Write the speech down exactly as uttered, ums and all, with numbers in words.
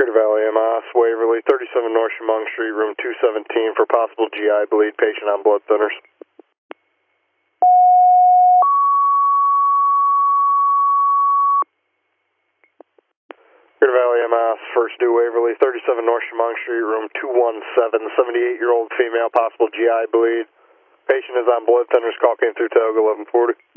Crater Valley M I S, Waverly, thirty-seven North Chemung Street, room two seventeen for possible G I bleed, patient on blood thinners. Crater Valley M I S, first due Waverly, thirty-seven North Chemung Street, room two one seven, seventy-eight-year-old female, possible G I bleed. Patient is on blood thinners, call came through Toga eleven forty.